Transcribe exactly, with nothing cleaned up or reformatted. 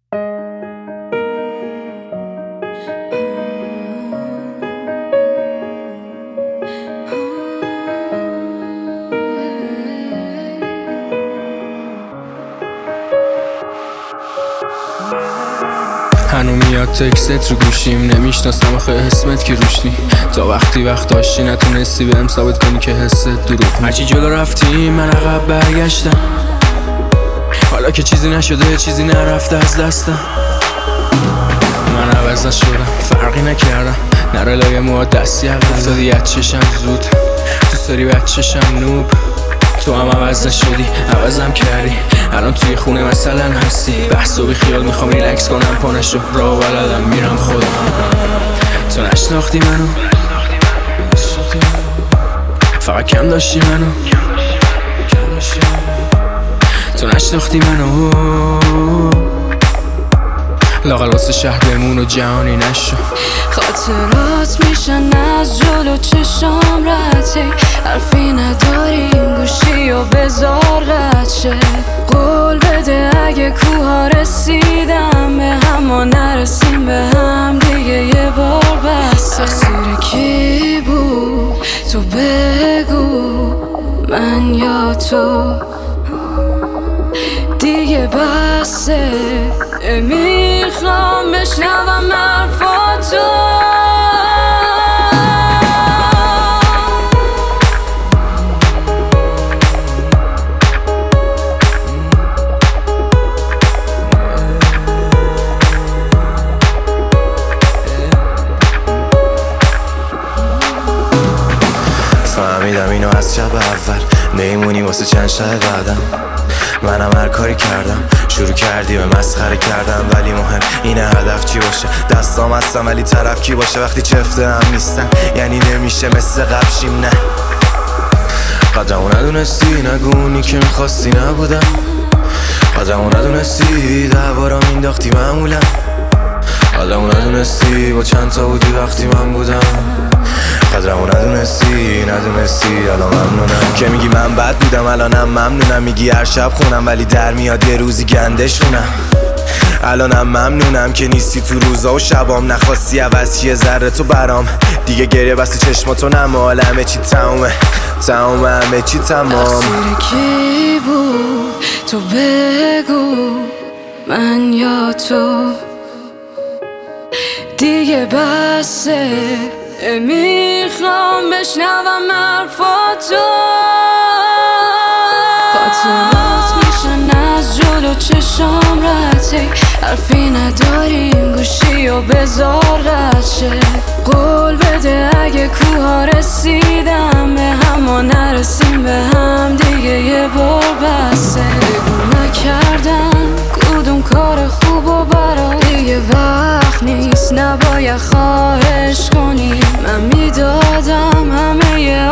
هنو میاد تکست رو گوشیم، نمیشناسم آخه اسمت که روشنی. تا وقتی وقت داشتی نتونستی بهم ثابت کنی که حست دروغ. هرچی جلو رفتی من عقب برگشتم، حالا که چیزی نشده چیزی نرفته از دستم. من عوض نشدم فرقی نکردم، نره لای موها دستی عقب افتادی از چشم زود. دوست داری بچشم نوب، تو هم عوض نشدی عوضم کردی. الان توی خونه مثلا هستی، بحث و بی خیال میخوام ریلکس کنم، پانشو راه بلدم میرم خودم. تو نشناختی منو، فقط کم داشتی منو. تو نشناختی منو، لااقل واسه شهر بمون و جهانی نشو. خاطرات میشن از جلو چشام رد، حرفی نداریم گوشی و بذار قد شه. قول بده اگه کوها رسیدم به هم و نرسیم به هم دیگه یه بار بسه. تقصیر کی بود تو بگو، من یا تو؟ دیگه بسه، میخوام بشنوم حرفاتو. فهمیدم اینو از شب اول، نیمونی واسه چند شب بعدم. منم هر کاری کردم، شروع کردی به مسخره کردم، ولی مهم اینه هدف چی باشه. دستام هستم ولی طرف کی باشه. وقتی چفته هم نیستن یعنی نمیشه مثل قبشیم. نه قدرمو ندونستی، نگونی که میخواستی نبودم. قدرمو ندونستی، دوبارم اینداختی معمولم. قدرمو ندونستی با چند تا بودی وقتی من بودم. قدرمو ندونستی، ندونستی الان ممنونم که میگی من بد بودم. الانم ممنونم میگی هر شب خونم، ولی در میاد یه روزی گندشونم. الانم ممنونم که نیستی تو روزا و شبام، نخواستی عوض یه ذره تو برام. دیگه گریه بسته چشماتو نمال، همه چی تمومه تمومه همه چی تمام. تقصیر کی بود تو بگو، من یا تو؟ دیگه بسه، میخوام بشنوم حرفاتو. خاطرات میشن از جلو چشام رد، حرفی نداریم گوشی و بذار قد شه. قول بده اگه کوها رسیدم به هم و نرسیم به هم دیگه یه بار بسه. بگو نکردم کدوم کار خوب و برا، دیگه وقت نیست نباید خواهش کنی. من میدادم همه